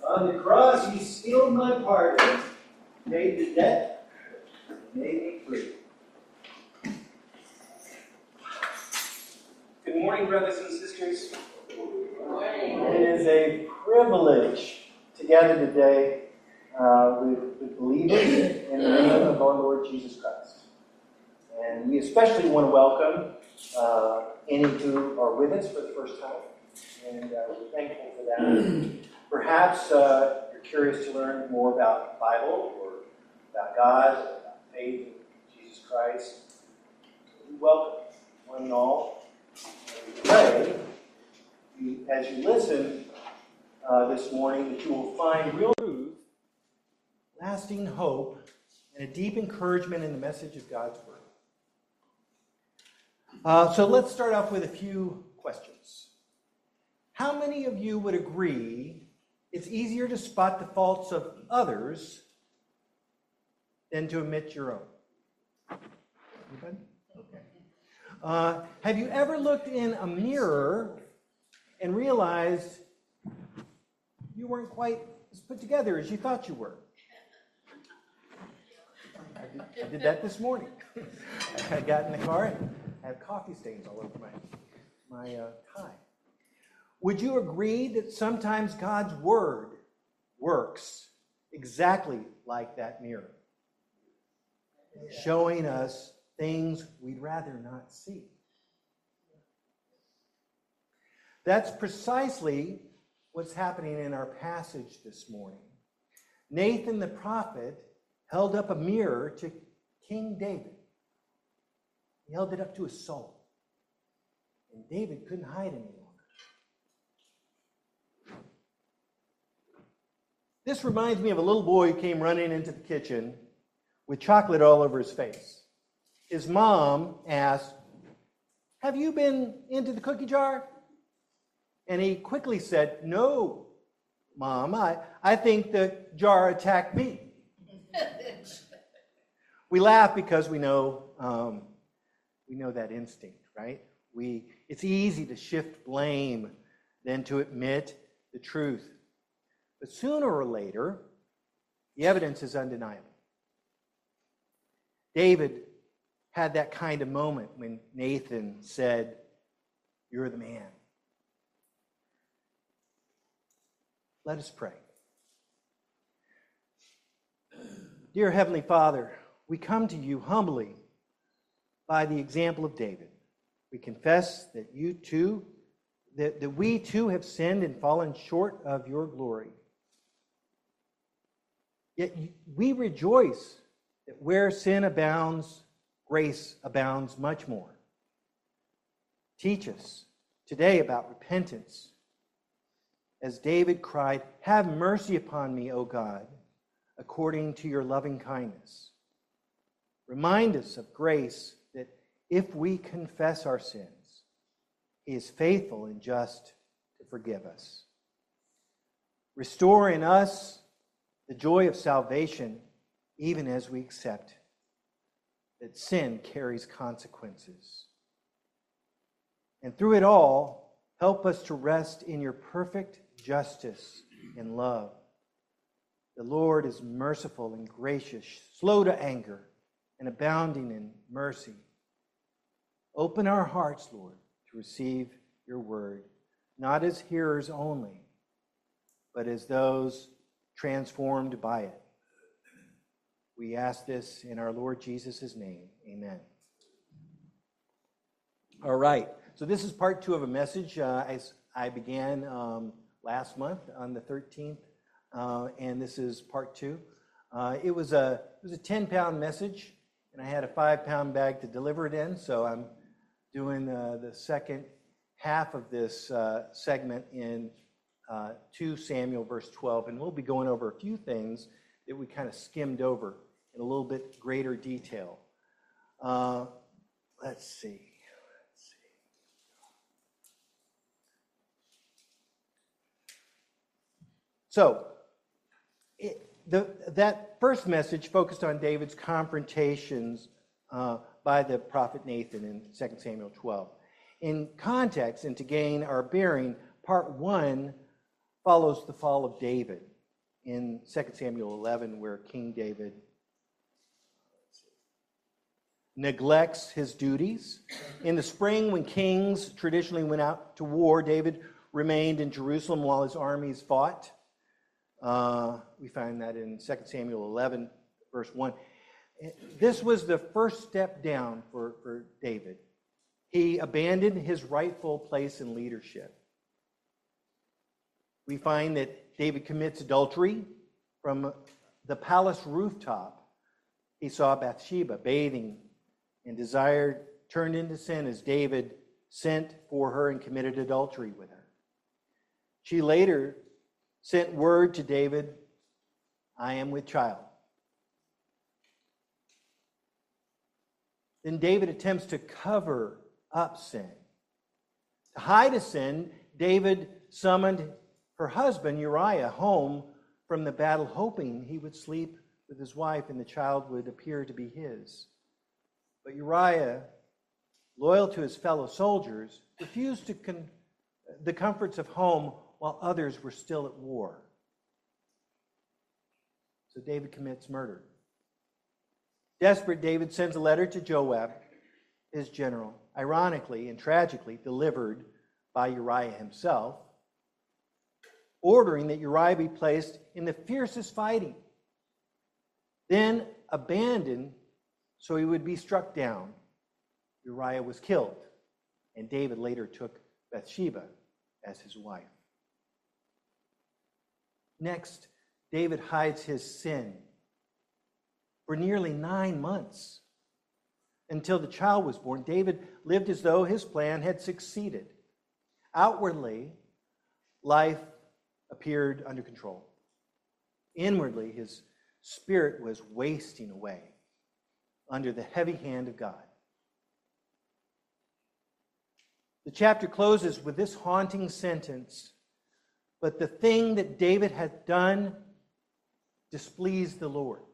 On the cross, he sealed my pardon, paid the debt, and made me free. Good morning, brothers and sisters. Good morning. It is a privilege to gather today with believers in the name of our Lord Jesus Christ. And we especially want to welcome any who are with us for the first time. And we're thankful for that. Perhaps you're curious to learn more about the Bible or about God, or about faith in Jesus Christ. We welcome one and all. And we pray, as you listen this morning, that you will find real truth, lasting hope, and a deep encouragement in the message of God's Word. So let's start off with a few questions. How many of you would agree it's easier to spot the faults of others than to admit your own? Anybody? Okay. Have you ever looked in a mirror and realized you weren't quite as put together as you thought you were? I did that this morning. I got in the car and I have coffee stains all over my tie. Would you agree that sometimes God's Word works exactly like that mirror, showing us things we'd rather not see? That's precisely what's happening in our passage this morning. Nathan the prophet held up a mirror to King David. He held it up to his soul. And David couldn't hide any longer. This reminds me of a little boy who came running into the kitchen with chocolate all over his face. His mom asked, "Have you been into the cookie jar?" And he quickly said, "No, Mom, I think the jar attacked me." We laugh because we know that instinct, right? It's easy to shift blame than to admit the truth. But sooner or later, the evidence is undeniable. David had that kind of moment when Nathan said, "You're the man." Let us pray. Dear Heavenly Father, we come to you humbly by the example of David. We confess that that we too have sinned and fallen short of your glory. Yet we rejoice that where sin abounds, grace abounds much more. Teach us today about repentance. As David cried, "Have mercy upon me, O God, according to your loving kindness." Remind us of grace, that if we confess our sins, he is faithful and just to forgive us. Restore in us the joy of salvation, even as we accept that sin carries consequences. And through it all, help us to rest in your perfect justice and love. The Lord is merciful and gracious, slow to anger, and abounding in mercy. Open our hearts, Lord, to receive your word, not as hearers only, but as those transformed by it. We ask this in our Lord Jesus' name. Amen. All right. So this is part 2 of a message I began last month on the 13th, and this is part 2. It was a 10-pound message, and I had a 5-pound bag to deliver it in, so I'm doing the second half of this segment in 2 Samuel verse 12, and we'll be going over a few things that we kind of skimmed over in a little bit greater detail. Let's see. So, that first message focused on David's confrontations by the prophet Nathan in 2 Samuel 12. In context, and to gain our bearing, part 1 follows the fall of David. in 2 Samuel 11 where King David neglects his duties. In the spring, when kings traditionally went out to war, David remained in Jerusalem while his armies fought. We find that in 2 Samuel 11, verse 1. This was the first step down for David. He abandoned his rightful place in leadership. We find that David commits adultery. From the palace rooftop, he saw Bathsheba bathing, and desire turned into sin as David sent for her and committed adultery with her. She later sent word to David, "I am with child." Then David attempts to cover up sin. To hide a sin, David summoned her husband Uriah home from the battle, hoping he would sleep with his wife and the child would appear to be his. But Uriah, loyal to his fellow soldiers, refused the comforts of home while others were still at war. So David commits murder. Desperate, David sends a letter to Joab, his general, ironically and tragically delivered by Uriah himself, ordering that Uriah be placed in the fiercest fighting, then abandoned so he would be struck down. Uriah was killed, and David later took Bathsheba as his wife. Next, David hides his sin for nearly 9 months. Until the child was born, David lived as though his plan had succeeded. Outwardly, life appeared under control. Inwardly, his spirit was wasting away under the heavy hand of God. The chapter closes with this haunting sentence, "But the thing that David had done displeased the Lord."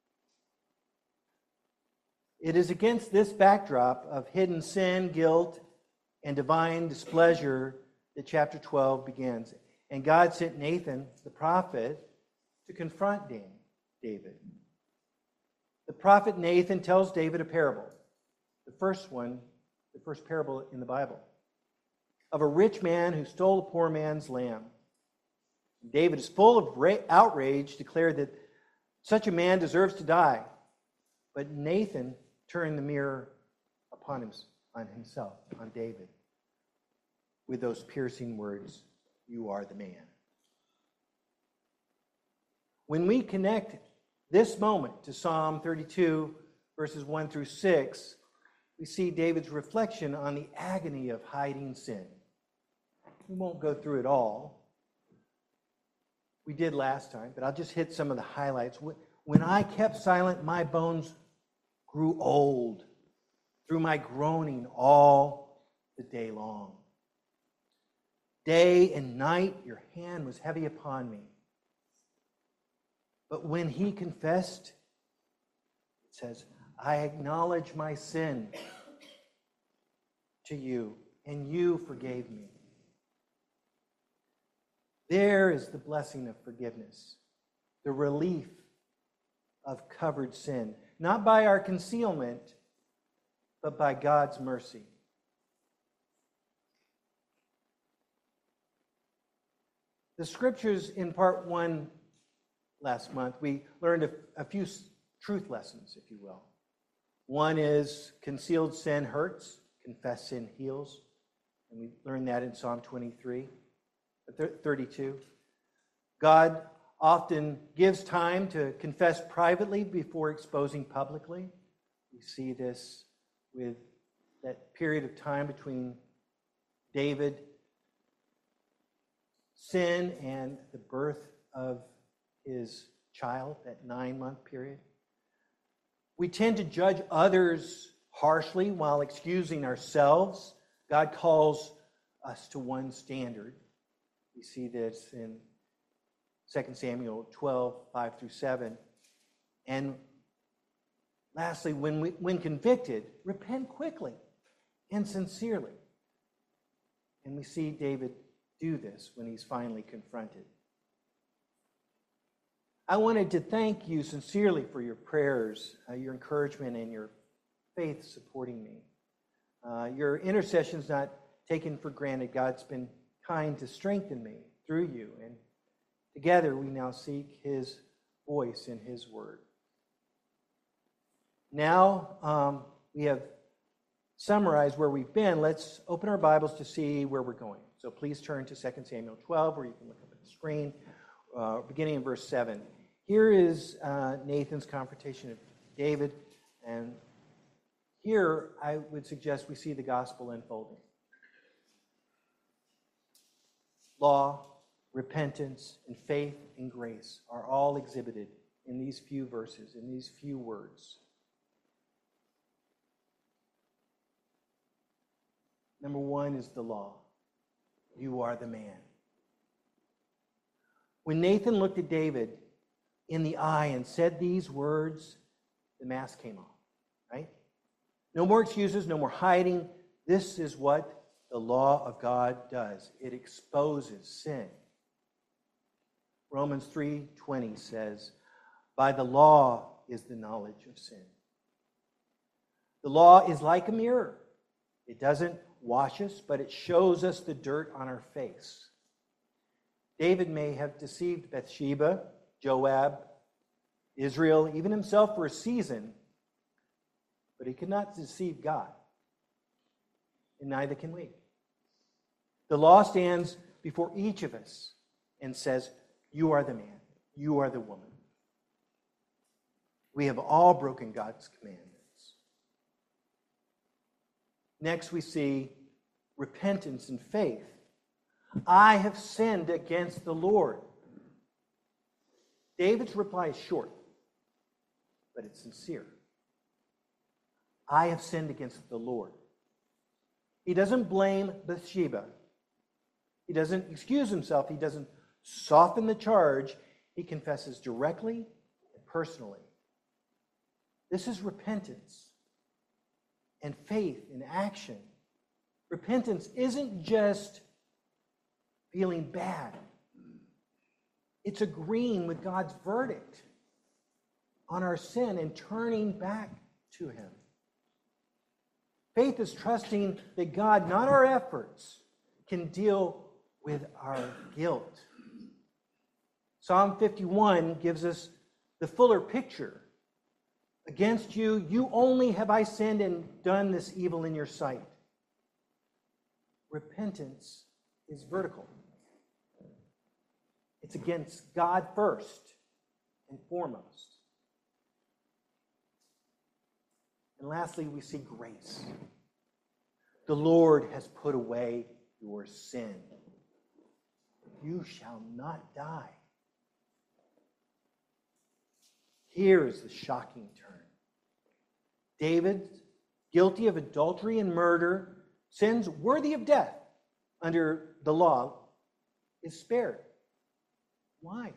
It is against this backdrop of hidden sin, guilt, and divine displeasure that chapter 12 begins. And God sent Nathan, the prophet, to confront David. The prophet Nathan tells David a parable, the first parable in the Bible, of a rich man who stole a poor man's lamb. David is full of outrage, declared that such a man deserves to die. But Nathan turned the mirror on himself, on David, with those piercing words, "You are the man." When we connect this moment to Psalm 32, verses 1 through 6, we see David's reflection on the agony of hiding sin. We won't go through it all. We did last time, but I'll just hit some of the highlights. When I kept silent, my bones grew old through my groaning all the day long. Day and night your hand was heavy upon me. But when he confessed, it says, I acknowledge my sin to you, and you forgave me. There is the blessing of forgiveness, the relief of covered sin, not by our concealment, but by God's mercy. The scriptures in part 1 last month, we learned a few truth lessons, if you will. One is concealed sin hurts, confessed sin heals. And we learned that in Psalm 32. God often gives time to confess privately before exposing publicly. We see this with that period of time between David's sin and the birth of his child, that 9-month period. We tend to judge others harshly while excusing ourselves. God calls us to one standard. We see this in 2 Samuel 12, 5 through 7. And lastly, when convicted, repent quickly and sincerely. And we see David do this when he's finally confronted. I wanted to thank you sincerely for your prayers, your encouragement, and your faith supporting me. Your intercession's not taken for granted. God's been kind to strengthen me through you, and together we now seek His voice in His word. Now we have summarized where we've been. Let's open our Bibles to see where we're going. So please turn to 2 Samuel 12, where you can look up at the screen, beginning in verse 7. Here is Nathan's confrontation of David, and here I would suggest we see the gospel unfolding. Law, repentance, and faith and grace are all exhibited in these few verses, in these few words. Number one is the law. You are the man. When Nathan looked at David in the eye and said these words, the mask came off, right? No more excuses, no more hiding. This is what the law of God does. It exposes sin. Romans 3:20 says, by the law is the knowledge of sin. The law is like a mirror. It doesn't wash us, but it shows us the dirt on our face. David may have deceived Bathsheba, Joab, Israel, even himself for a season, but he could not deceive God, and neither can we. The law stands before each of us and says, you are the man, you are the woman. We have all broken God's commandments. Next, we see repentance and faith. I have sinned against the Lord. David's reply is short, but it's sincere. I have sinned against the Lord. He doesn't blame Bathsheba. He doesn't excuse himself. He doesn't soften the charge. He confesses directly and personally. This is repentance and faith in action. Repentance isn't just feeling bad. It's agreeing with God's verdict on our sin and turning back to Him. Faith is trusting that God, not our efforts, can deal with our guilt. Psalm 51 gives us the fuller picture. Against you, you only have I sinned and done this evil in your sight. Repentance is vertical. It's against God first and foremost. And lastly, we see grace. The Lord has put away your sin. You shall not die. Here is the shocking turn. David, guilty of adultery and murder, sins worthy of death under the law, is spared. Why?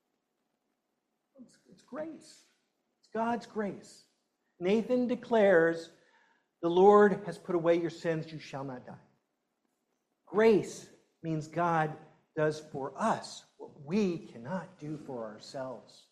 It's grace. It's God's grace. Nathan declares, the Lord has put away your sins, you shall not die. Grace means God does for us what we cannot do for ourselves.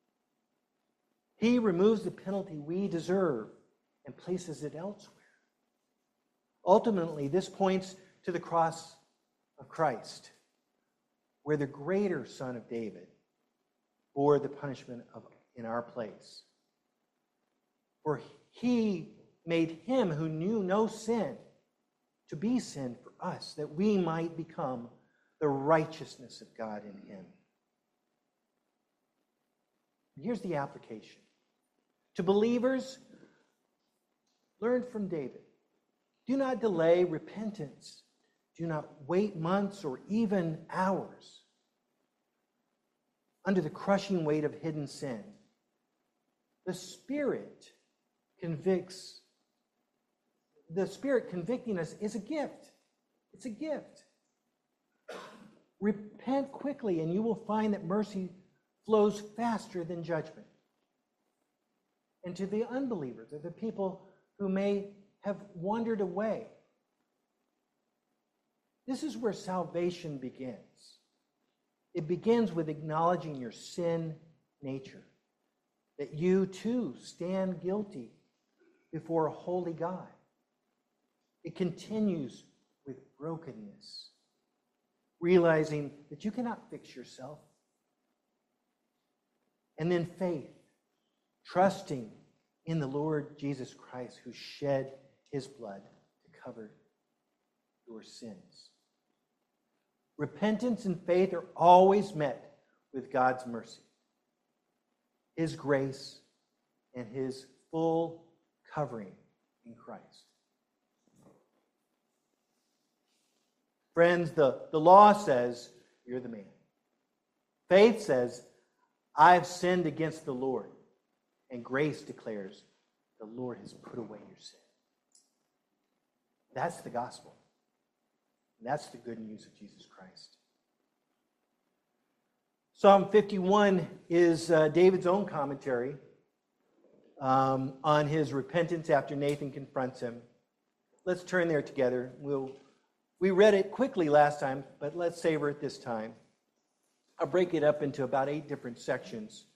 He removes the penalty we deserve and places it elsewhere. Ultimately, this points to the cross of Christ, where the greater Son of David bore the punishment in our place. For He made Him who knew no sin to be sin for us, that we might become the righteousness of God in Him. Here's the application. To believers, learn from David. Do not delay repentance. Do not wait months or even hours under the crushing weight of hidden sin. The Spirit convicts. The Spirit convicting us is a gift. It's a gift. Repent quickly, and you will find that mercy flows faster than judgment. And to the unbelievers, or the people who may have wandered away, this is where salvation begins. It begins with acknowledging your sin nature, that you too stand guilty before a holy God. It continues with brokenness, realizing that you cannot fix yourself. And then faith, trusting in the Lord Jesus Christ who shed his blood to cover your sins. Repentance and faith are always met with God's mercy, his grace, and his full covering in Christ. Friends, the law says, you're the man. Faith says, I've sinned against the Lord. And grace declares, the Lord has put away your sin. That's the gospel. And that's the good news of Jesus Christ. Psalm 51 is David's own commentary on his repentance after Nathan confronts him. Let's turn there together. We read it quickly last time, but let's savor it this time. I'll break it up into about 8 different sections.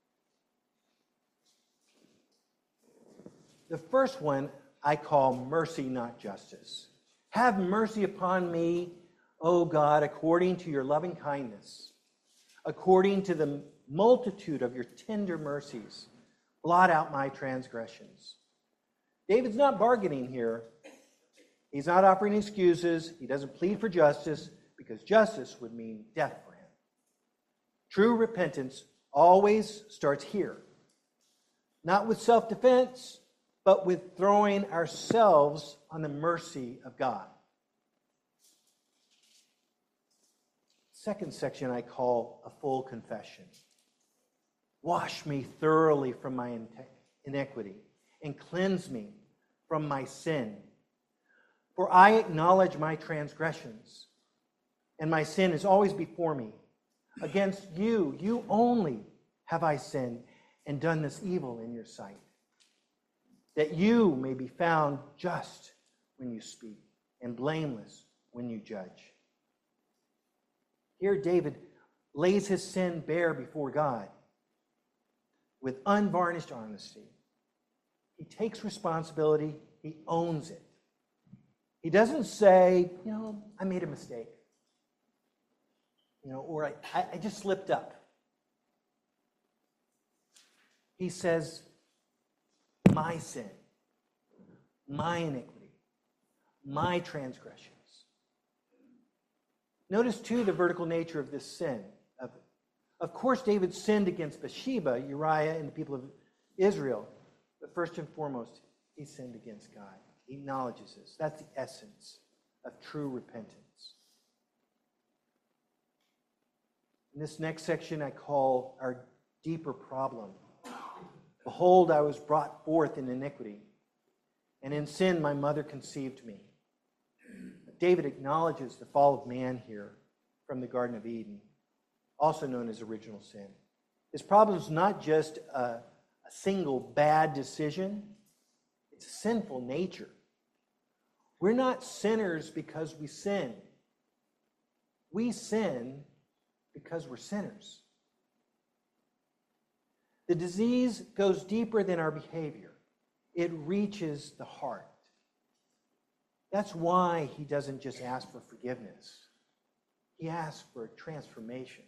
The first one I call mercy, not justice. Have mercy upon me, O God, according to your loving kindness, according to the multitude of your tender mercies. Blot out my transgressions. David's not bargaining here. He's not offering excuses. He doesn't plead for justice because justice would mean death for him. True repentance always starts here. Not with self-defense, but with throwing ourselves on the mercy of God. Second section I call a full confession. Wash me thoroughly from my iniquity and cleanse me from my sin. For I acknowledge my transgressions, and my sin is always before me. Against you, you only have I sinned and done this evil in your sight, that you may be found just when you speak and blameless when you judge. Here David lays his sin bare before God with unvarnished honesty. He takes responsibility. He owns it. He doesn't say, I made a mistake. Or I just slipped up. He says, my sin, my iniquity, my transgressions. Notice, too, the vertical nature of this sin. Of course, David sinned against Bathsheba, Uriah, and the people of Israel. But first and foremost, he sinned against God. He acknowledges this. That's the essence of true repentance. In this next section I call our deeper problem. Behold, I was brought forth in iniquity, and in sin my mother conceived me. David acknowledges the fall of man here from the Garden of Eden, also known as original sin. His problem is not just a single bad decision. It's a sinful nature. We're not sinners because we sin. We sin because we're sinners. The disease goes deeper than our behavior. It reaches the heart. That's why he doesn't just ask for forgiveness. He asks for transformation.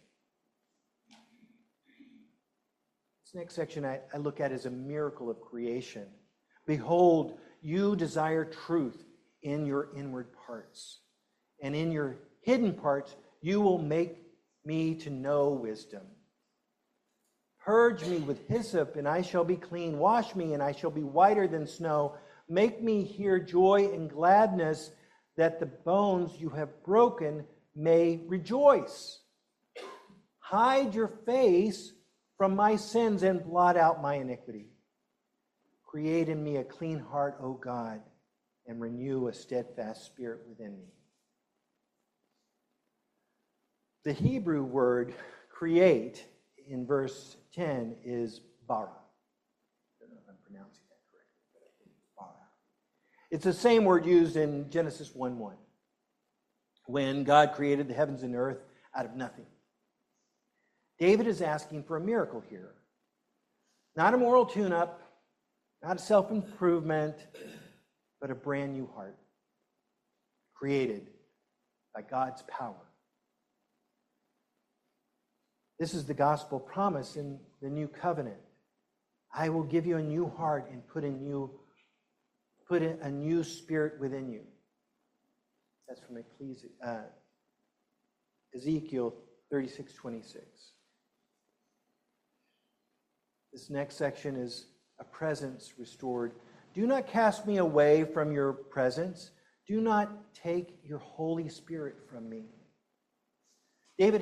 This next section I look at as a miracle of creation. Behold, you desire truth in your inward parts, and in your hidden parts you will make me to know wisdom. Purge me with hyssop, and I shall be clean. Wash me, and I shall be whiter than snow. Make me hear joy and gladness, that the bones you have broken may rejoice. Hide your face from my sins and blot out my iniquity. Create in me a clean heart, O God, and renew a steadfast spirit within me. The Hebrew word create in verse 10 is bara. I don't know if I'm pronouncing that correctly, but I think it's bara. It's the same word used in Genesis 1:1, when God created the heavens and earth out of nothing. David is asking for a miracle here. Not a moral tune-up, not a self-improvement, but a brand new heart created by God's power. This is the gospel promise in the new covenant. I will give you a new heart and put in a new spirit within you. That's from Ezekiel 36:26. This next section is a presence restored. Do not cast me away from your presence. Do not take your Holy Spirit from me. David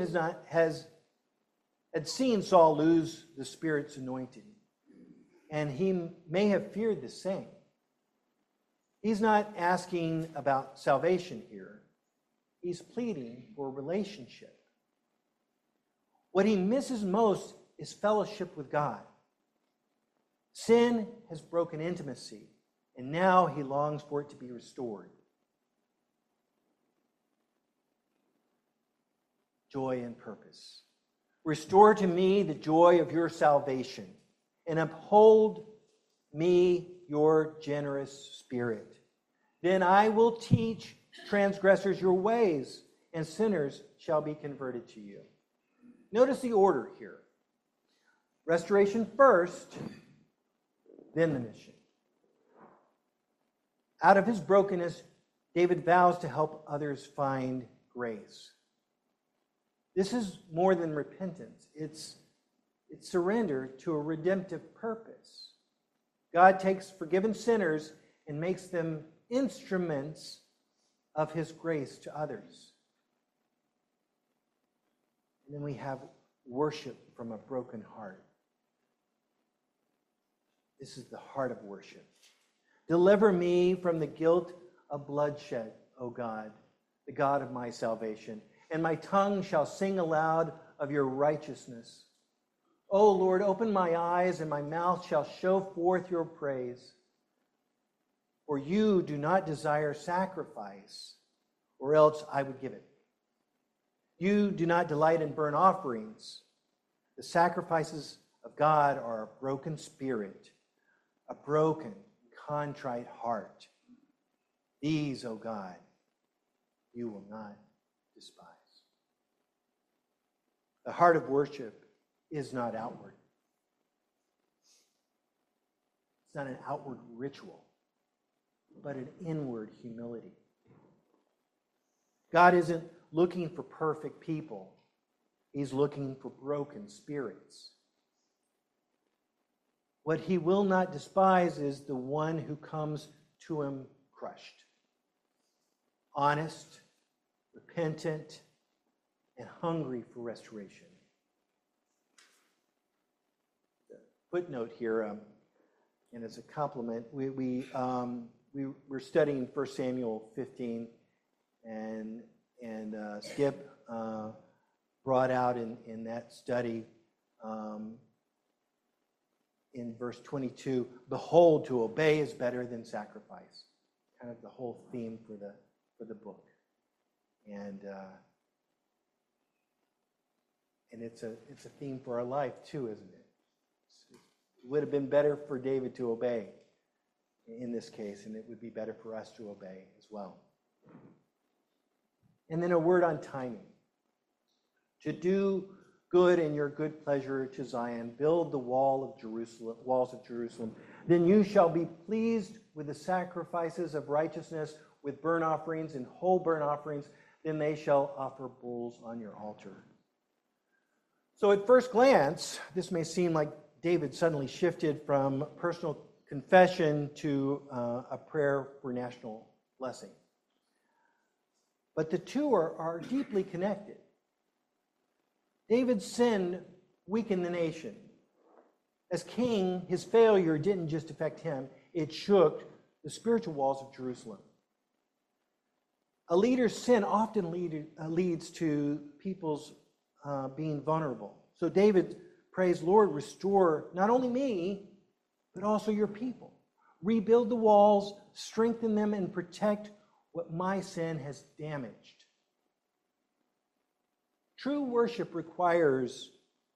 had seen Saul lose the Spirit's anointing, and he may have feared the same. He's not asking about salvation here. He's pleading for relationship. What he misses most is fellowship with God. Sin has broken intimacy, and now he longs for it to be restored. Joy and purpose. Restore to me the joy of your salvation, and uphold me your generous spirit. Then I will teach transgressors your ways, and sinners shall be converted to you. Notice the order here. Restoration first, then the mission. Out of his brokenness, David vows to help others find grace. This is more than repentance. It's surrender to a redemptive purpose. God takes forgiven sinners and makes them instruments of his grace to others. And then we have worship from a broken heart. This is the heart of worship. Deliver me from the guilt of bloodshed, O God, the God of my salvation, and my tongue shall sing aloud of your righteousness. O Lord, open my eyes, and my mouth shall show forth your praise. For you do not desire sacrifice, or else I would give it. You do not delight in burnt offerings. The sacrifices of God are a broken spirit, a broken, contrite heart. These, O God, you will not despise. The heart of worship is not outward. It's not an outward ritual, but an inward humility. God isn't looking for perfect people. He's looking for broken spirits. What he will not despise is the one who comes to him crushed, honest, repentant, and hungry for restoration. The footnote here, and as a compliment, we're studying 1 Samuel 15, and Skip brought out in that study in verse 22, behold, to obey is better than sacrifice. Kind of the whole theme for the book. And it's a theme for our life too, isn't it? It would have been better for David to obey in this case, and it would be better for us to obey as well. And then a word on timing. To do good in your good pleasure to Zion, build the walls of Jerusalem. Then you shall be pleased with the sacrifices of righteousness, with burnt offerings and whole burnt offerings. Then they shall offer bulls on your altar. So at first glance, this may seem like David suddenly shifted from personal confession to a prayer for national blessing. But the two are deeply connected. David's sin weakened the nation. As king, his failure didn't just affect him, it shook the spiritual walls of Jerusalem. A leader's sin often leads to people's being vulnerable. So David prays, Lord, restore not only me, but also your people. Rebuild the walls, strengthen them, and protect what my sin has damaged. True worship requires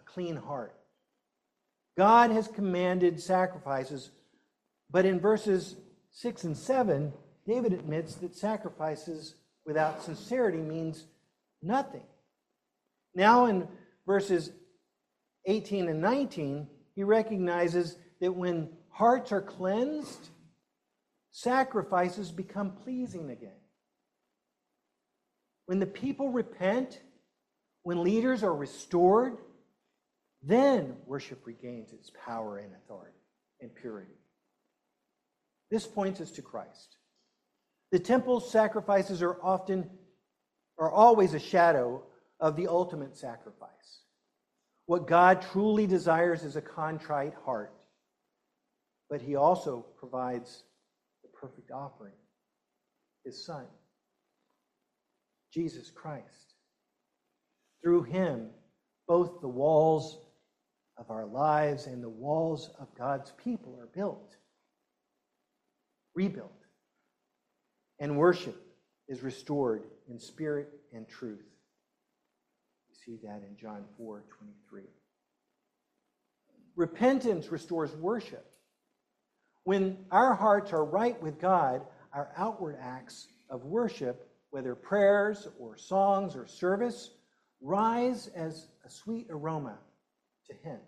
clean heart. God has commanded sacrifices, but in verses 6 and 7, David admits that sacrifices without sincerity means nothing. Now in verses 18 and 19, he recognizes that when hearts are cleansed, sacrifices become pleasing again. When the people repent, when leaders are restored, then worship regains its power and authority and purity. This points us to Christ. The temple's sacrifices are always a shadow of the ultimate sacrifice. What God truly desires is a contrite heart, but he also provides the perfect offering, his Son, Jesus Christ. Through him, both the walls of our lives and the walls of God's people are built, rebuilt, and worship is restored in spirit and truth. We see that in John 4:23. Repentance restores worship. When our hearts are right with God, our outward acts of worship, whether prayers or songs or service, rise as a sweet aroma to him.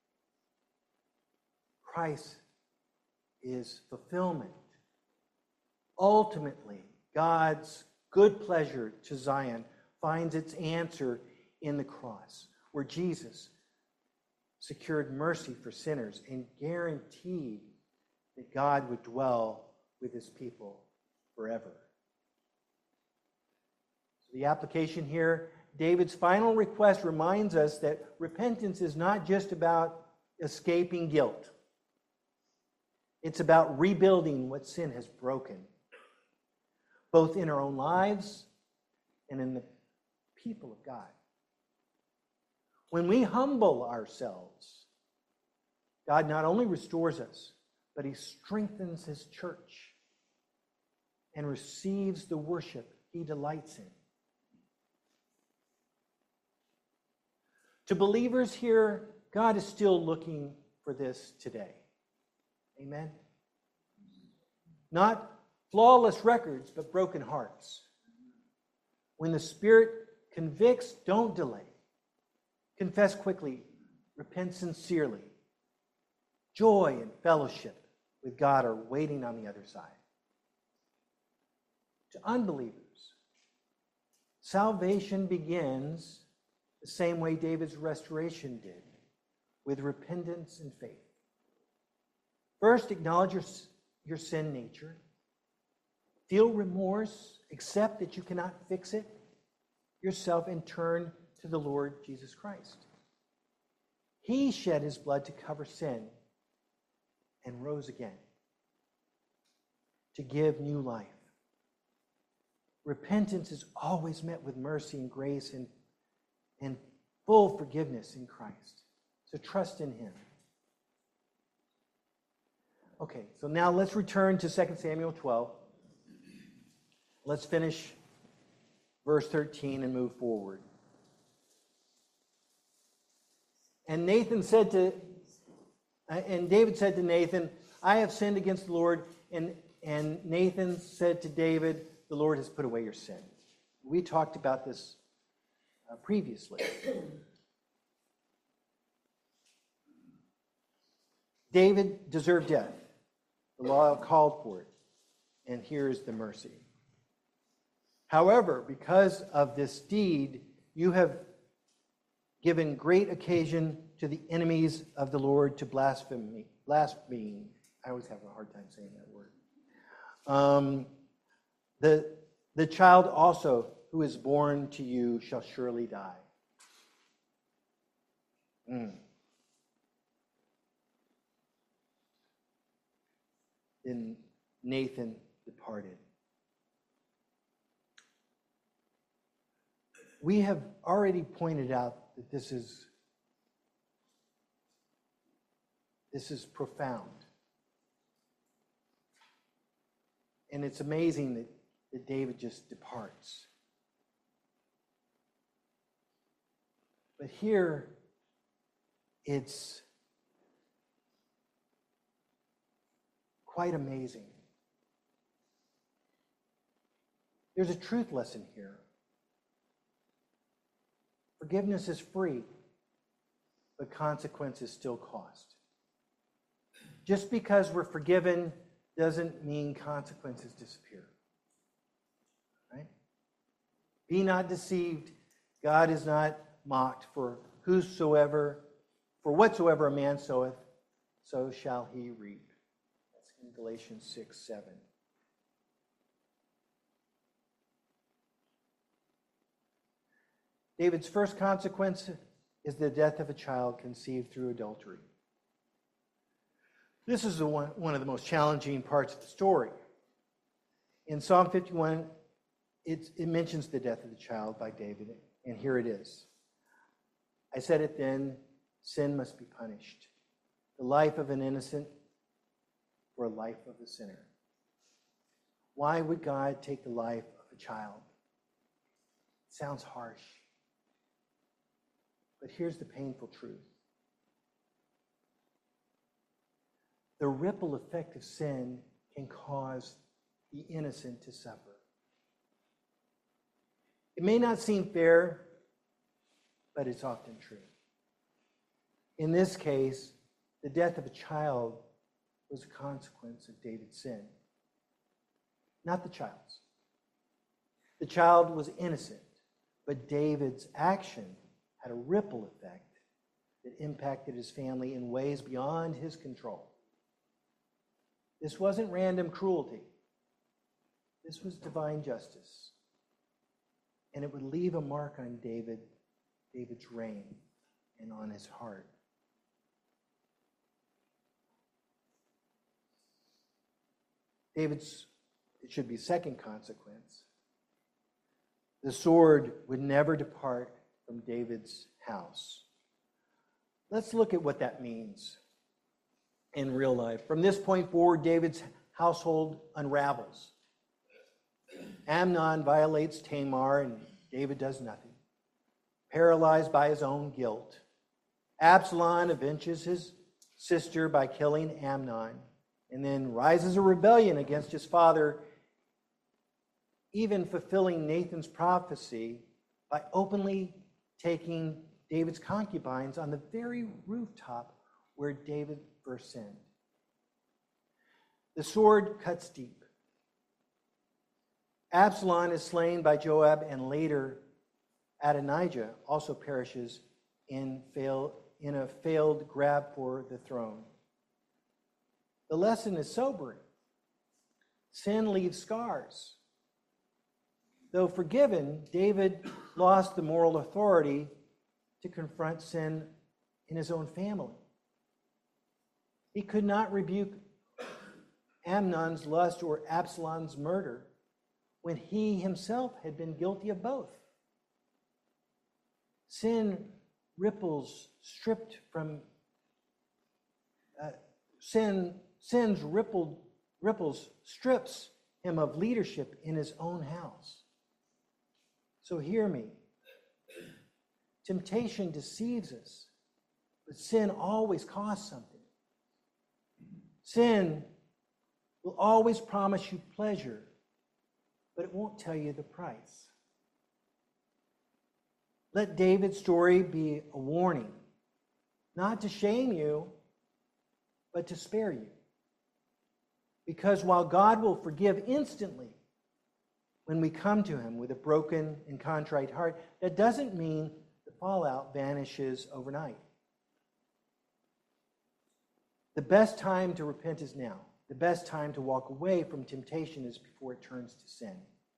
Christ is fulfillment. Ultimately, God's good pleasure to Zion finds its answer in the cross, where Jesus secured mercy for sinners and guaranteed that God would dwell with his people forever. So the application here, David's final request reminds us that repentance is not just about escaping guilt. It's about rebuilding what sin has broken, both in our own lives and in the people of God. When we humble ourselves, God not only restores us, but he strengthens his church and receives the worship he delights in. To believers here, God is still looking for this today. Amen? Not flawless records, but broken hearts. When the Spirit convicts, don't delay. Confess quickly. Repent sincerely. Joy and fellowship with God are waiting on the other side. To unbelievers, salvation begins the same way David's restoration did, with repentance and faith. First, acknowledge your sin nature. Feel remorse. Accept that you cannot fix it yourself and turn to the Lord Jesus Christ. He shed his blood to cover sin and rose again to give new life. Repentance is always met with mercy and grace and full forgiveness in Christ. So trust in him. Okay, so now let's return to 2 Samuel 12. Let's finish verse 13 and move forward. And David said to Nathan, I have sinned against the Lord. And Nathan said to David, the Lord has put away your sin. We talked about this previously. David deserved death. The law called for it. And here is the mercy. However, because of this deed, you have given great occasion to the enemies of the Lord to blaspheme. I always have a hard time saying that word. The child also who is born to you shall surely die. Then Nathan departed. We have already pointed out that this is profound. And it's amazing that David just departs. But here, It's quite amazing. There's a truth lesson here. Forgiveness is free, but consequences still cost. Just because we're forgiven doesn't mean consequences disappear. Right? Be not deceived. God is not mocked. For whatsoever a man soweth, so shall he reap. That's in Galatians 6:7. David's first consequence is the death of a child conceived through adultery. This is one of the most challenging parts of the story. In Psalm 51, it mentions the death of the child by David, and here it is. I said it then, sin must be punished. The life of an innocent for a life of a sinner. Why would God take the life of a child? It sounds harsh. But here's the painful truth. The ripple effect of sin can cause the innocent to suffer. It may not seem fair, but it's often true. In this case, the death of a child was a consequence of David's sin, not the child's. The child was innocent, but David's action had a ripple effect that impacted his family in ways beyond his control. This wasn't random cruelty. This was divine justice. And it would leave a mark on David's reign and on his heart. It should be second consequence. The sword would never depart from David's house. Let's look at what that means in real life. From this point forward, David's household unravels. Amnon violates Tamar, and David does nothing. Paralyzed by his own guilt, Absalom avenges his sister by killing Amnon, and then rises a rebellion against his father, even fulfilling Nathan's prophecy by openly taking David's concubines on the very rooftop where David first sinned. The sword cuts deep. Absalom is slain by Joab, and later Adonijah also perishes in a failed grab for the throne. The lesson is sobering. Sin leaves scars. Though forgiven, David lost the moral authority to confront sin in his own family. He could not rebuke Amnon's lust or Absalom's murder when he himself had been guilty of both. Sin's ripples strips him of leadership in his own house. So hear me. Temptation deceives us, but sin always costs something. Sin will always promise you pleasure, but it won't tell you the price. Let David's story be a warning, not to shame you, but to spare you. Because while God will forgive instantly when we come to him with a broken and contrite heart, that doesn't mean the fallout vanishes overnight. The best time to repent is now. The best time to walk away from temptation is before it turns to sin.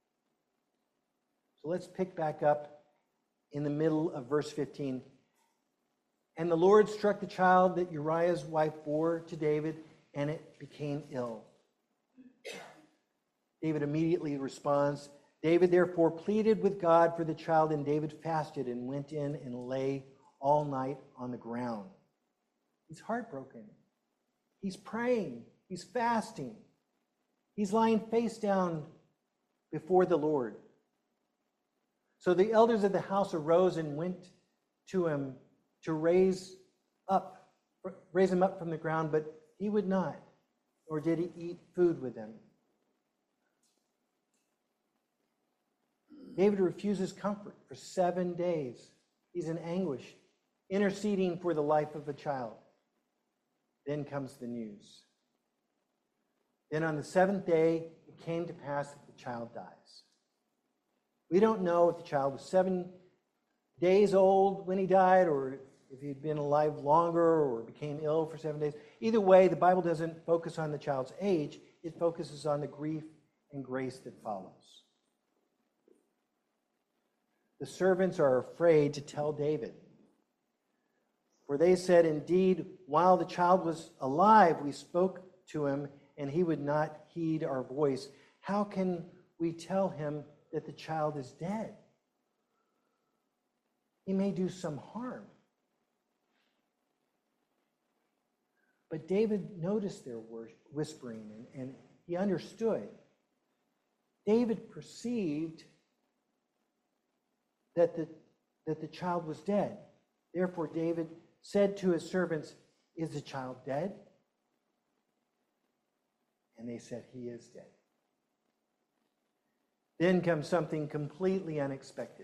So let's pick back up in the middle of verse 15. And the Lord struck the child that Uriah's wife bore to David, and it became ill. David immediately responds. David therefore pleaded with God for the child, and David fasted and went in and lay all night on the ground. He's heartbroken. He's praying. He's fasting. He's lying face down before the Lord. So the elders of the house arose and went to him to raise up, raise him up from the ground, but he would not, nor did he eat food with them. David refuses comfort for 7 days. He's in anguish, interceding for the life of a child. Then comes the news. Then on the 7th day, it came to pass that the child dies. We don't know if the child was 7 days old when he died, or if he'd been alive longer or became ill for 7 days. Either way, the Bible doesn't focus on the child's age. It focuses on the grief and grace that follows. The servants are afraid to tell David. For they said, "Indeed, while the child was alive, we spoke to him, and he would not heed our voice. How can we tell him that the child is dead? He may do some harm." But David noticed their whispering, and he understood. David perceived that the child was dead. Therefore, David said to his servants, "Is the child dead?" And they said, "He is dead." Then comes something completely unexpected.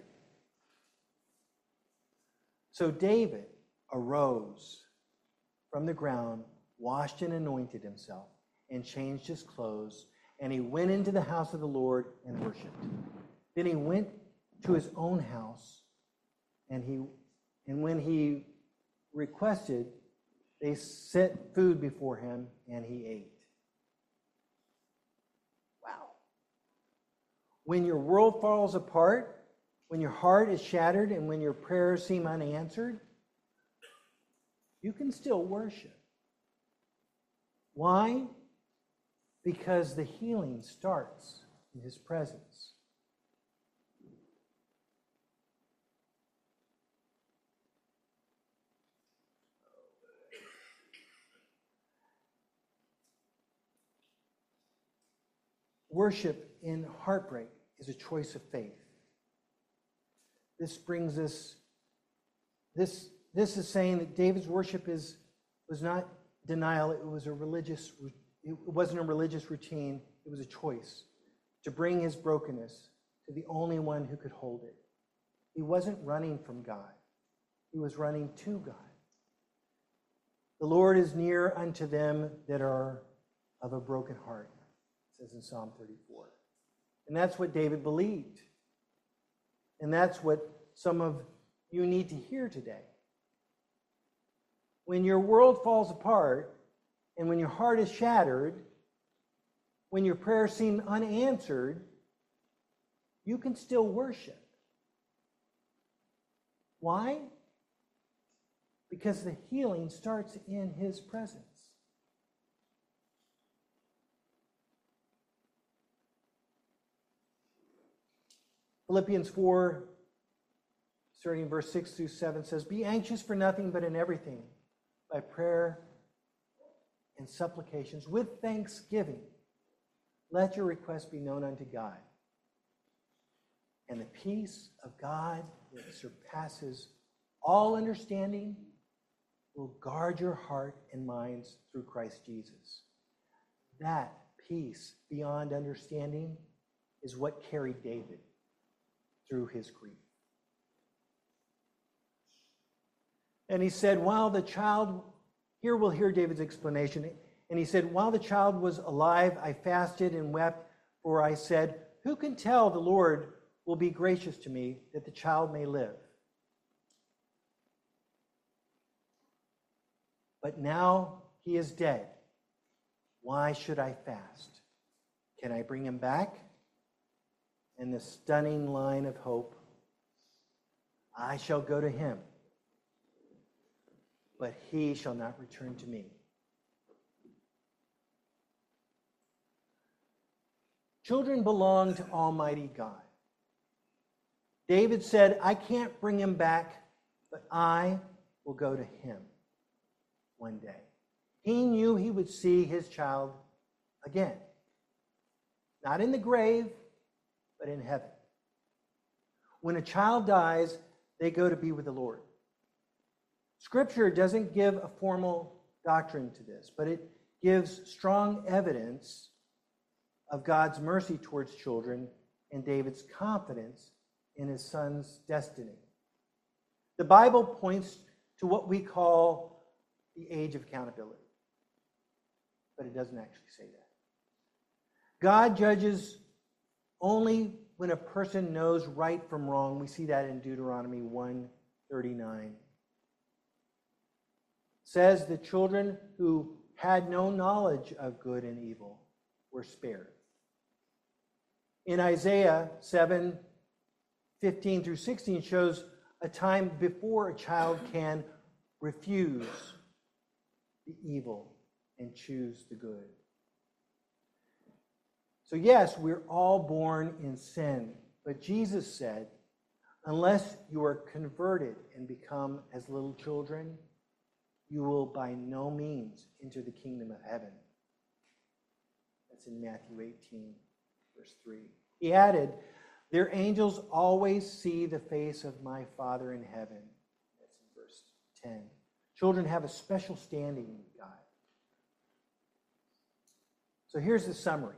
So David arose from the ground, washed and anointed himself, and changed his clothes, and he went into the house of the Lord and worshipped. Then he went to his own house, and when he requested, they set food before him, and he ate. Wow. When your world falls apart, when your heart is shattered, and when your prayers seem unanswered, you can still worship. Why? Because the healing starts in his presence. Worship in heartbreak is a choice of faith. This brings us, this is saying that David's worship was not denial, it wasn't a religious routine, it was a choice to bring his brokenness to the only one who could hold it. He wasn't running from God, he was running to God. The Lord is near unto them that are of a broken heart, it says in Psalm 34. And that's what David believed. And that's what some of you need to hear today. When your world falls apart, and when your heart is shattered, when your prayers seem unanswered, you can still worship. Why? Because the healing starts in his presence. Philippians 4, starting in verse 6 through 7, says, "Be anxious for nothing, but in everything, by prayer and supplications, with thanksgiving, let your requests be known unto God. And the peace of God that surpasses all understanding will guard your heart and minds through Christ Jesus." That peace beyond understanding is what carried David through his grief. And he said, while the child, here we'll hear David's explanation, and he said, "While the child was alive, I fasted and wept, for I said, who can tell the Lord will be gracious to me that the child may live? But now he is dead. Why should I fast? Can I bring him back?" And the stunning line of hope, "I shall go to him, but he shall not return to me." Children belong to Almighty God. David said, "I can't bring him back, but I will go to him one day." He knew he would see his child again. Not in the grave, but in heaven. When a child dies, they go to be with the Lord. Scripture doesn't give a formal doctrine to this, but it gives strong evidence of God's mercy towards children and David's confidence in his son's destiny. The Bible points to what we call the age of accountability, but it doesn't actually say that. God judges only when a person knows right from wrong. We see that in Deuteronomy 1:39. It says the children who had no knowledge of good and evil were spared. In Isaiah 7:15 through 16 shows a time before a child can refuse the evil and choose the good. So yes, we're all born in sin, but Jesus said, unless you are converted and become as little children, you will by no means enter the kingdom of heaven. That's in Matthew 18, verse 3. He added, their angels always see the face of my Father in heaven. That's in verse 10. Children have a special standing with God. So here's the summary.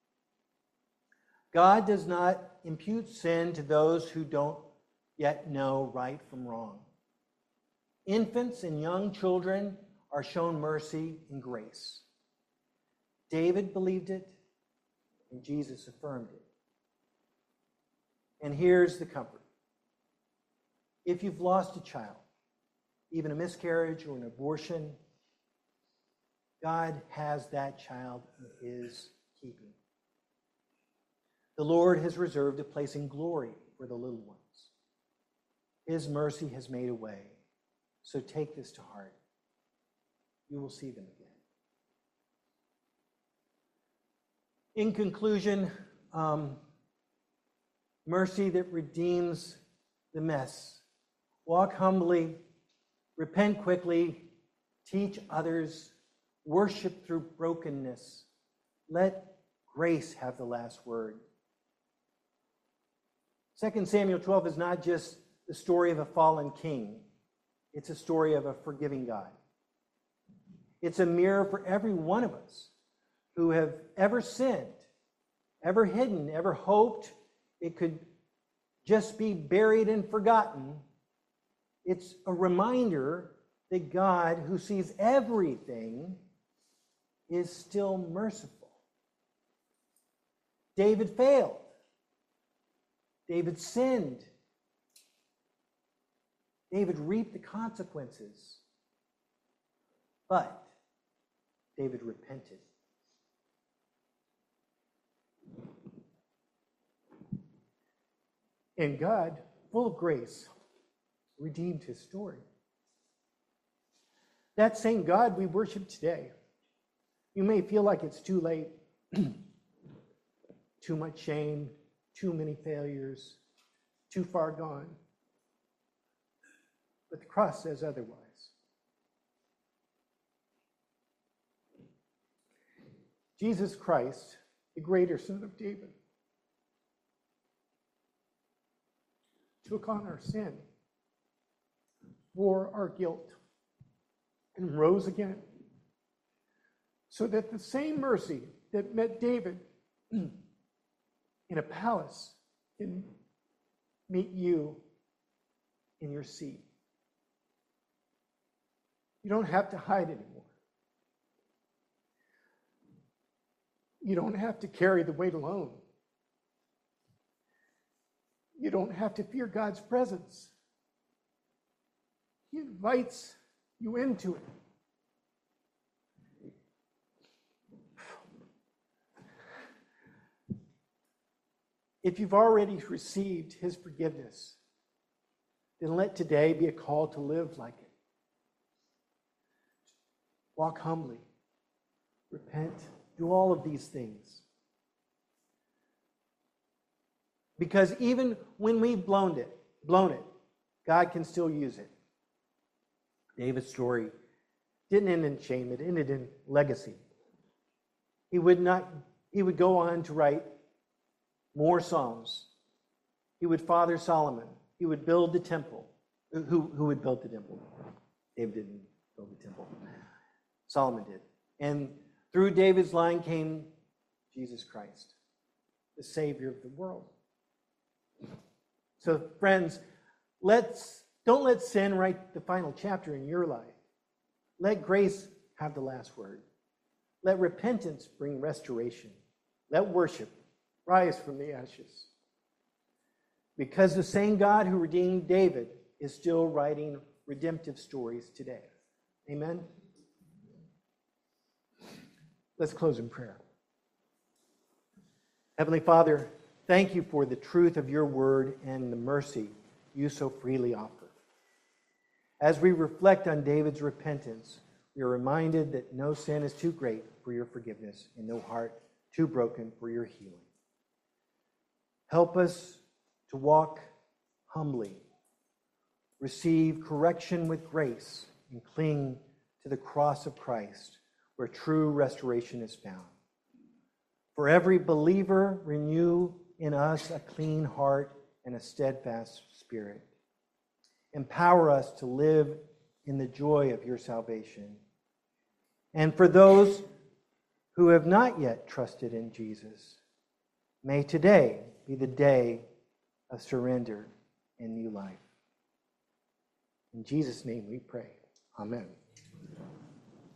God does not impute sin to those who don't yet know right from wrong. Infants and young children are shown mercy and grace. David believed it, and Jesus affirmed it. And here's the comfort. If you've lost a child, even a miscarriage or an abortion, God has that child in his keeping. The Lord has reserved a place in glory for the little ones. His mercy has made a way. So take this to heart. You will see them again. In conclusion, mercy that redeems the mess. Walk humbly, repent quickly, teach others, worship through brokenness. Let grace have the last word. 2 Samuel 12 is not just the story of a fallen king. It's a story of a forgiving God. It's a mirror for every one of us who have ever sinned, ever hidden, ever hoped it could just be buried and forgotten. It's a reminder that God, who sees everything, is still merciful. David failed. David sinned. David reaped the consequences. But David repented. And God, full of grace, redeemed his story. That same God we worship today. You may feel like it's too late, too much shame, too many failures, too far gone. But the cross says otherwise. Jesus Christ, the greater Son of David, took on our sin, bore our guilt, and rose again, so that the same mercy that met David in a palace can meet you in your seat. You don't have to hide anymore. You don't have to carry the weight alone. You don't have to fear God's presence. He invites you into it. If you've already received his forgiveness, then let today be a call to live like it. Walk humbly, repent, do all of these things. Because even when we've blown it, God can still use it. David's story didn't end in shame, it ended in legacy. He would go on to write more Psalms. He would father Solomon. He would build the temple. Who would build the temple? David didn't build the temple. Solomon did. And through David's line came Jesus Christ, the Savior of the world. So, friends, don't let sin write the final chapter in your life. Let grace have the last word. Let repentance bring restoration. Let worship rise from the ashes. Because the same God who redeemed David is still writing redemptive stories today. Amen? Let's close in prayer. Heavenly Father, thank you for the truth of your word and the mercy you so freely offer. As we reflect on David's repentance, we are reminded that no sin is too great for your forgiveness and no heart too broken for your healing. Help us to walk humbly, receive correction with grace, and cling to the cross of Christ, where true restoration is found. For every believer, renew in us a clean heart and a steadfast spirit. Empower us to live in the joy of your salvation. And for those who have not yet trusted in Jesus, may today be the day of surrender and new life. In Jesus' name we pray. Amen.